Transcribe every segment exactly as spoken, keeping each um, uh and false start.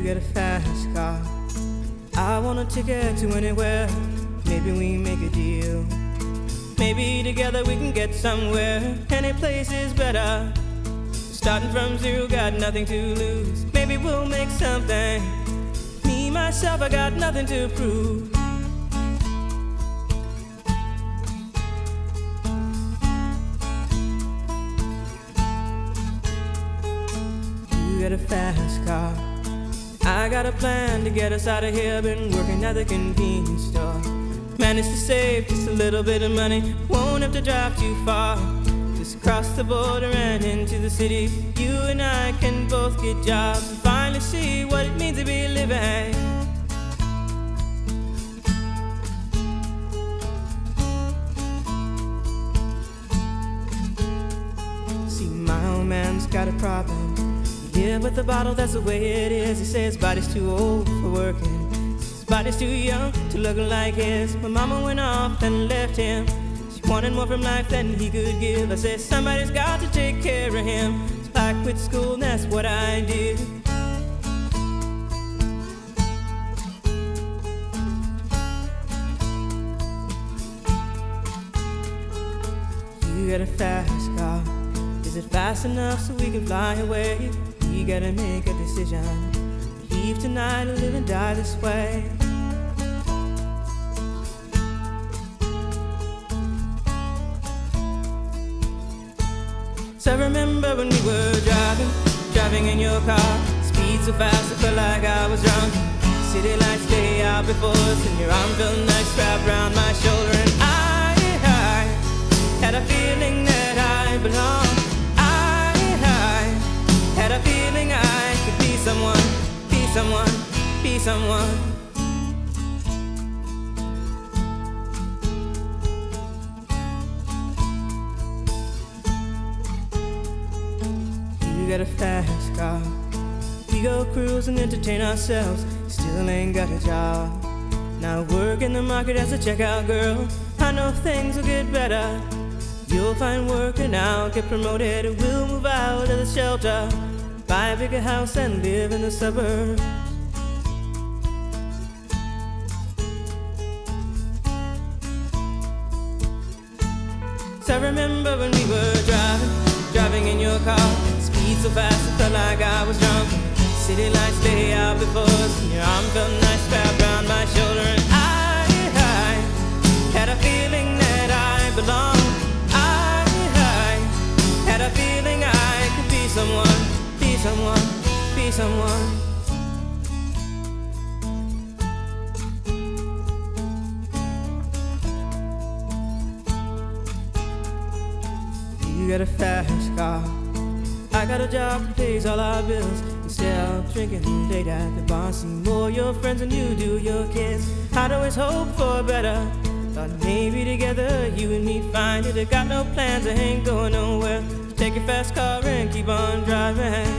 get a fast car. I want a ticket to anywhere. Maybe we make a deal. Maybe together we can get somewhere. Any place is better. Starting from zero, got nothing to lose. Maybe we'll make something. Me, myself, I got nothing to prove. You got a fast car. I got a plan to get us out of here. Been working at the convenience store. Managed to save just a little bit of money. Won't have to drive too far. Just cross the border and into the city. You and I can both get jobs and finally see what it means to be living. See, my old man's got a problem. Yeah, but the bottle, that's the way it is. He says his body's too old for working. His body's too young to look like his. My mama went off and left him. She wanted more from life than he could give. I said, somebody's got to take care of him. So I quit school and that's what I did. You got a fast car. Is it fast enough so we can fly away? We gotta make a decision. Leave tonight or live and die this way. So I remember when we were driving, driving in your car. Speed so fast I felt like I was drunk. City lights lay out before us, and your arm felt nice wrapped around my shoulder. And I, I had a feeling that I belonged. Had a feeling I could be someone, be someone, be someone. You got a fast car. We go cruise and entertain ourselves. Still ain't got a job. Now work in the market as a checkout girl. I know things will get better. You'll find work and I'll get promoted. We'll move out of the shelter, buy a bigger house and live in the suburbs. So I remember when we were driving, driving in your car. Speed so fast I felt like I was drunk. City lights lay out before us, and your arm felt nice wrapped around my shoulder. And I, I had a feeling that I belonged. I, I had a feeling I could be someone, be someone, be someone. You got a fast car. I got a job that pays all our bills. Instead of drinking late at the bar, see more your friends than you do your kids. I'd always hope for better. Thought maybe together you and me find it. I got no plans, I ain't going nowhere. So take your fast car and keep on driving.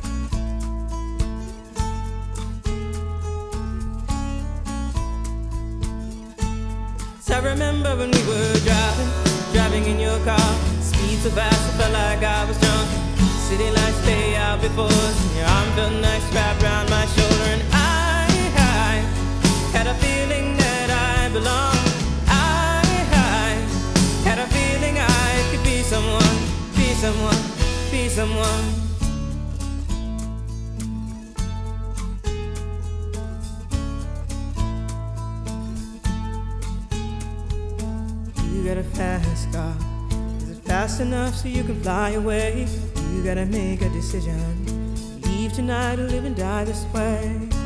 So I remember when we were driving, driving in your car. Speed so fast I felt like I was drunk. City lights lay out before us, and your arm felt nice wrapped around my shoulder. And I, I had a feeling that I belonged. I, I had a feeling I could be someone, be someone, be someone. You got a fast car. Is it fast enough so you can fly away? You gotta make a decision. Leave tonight or live and die this way.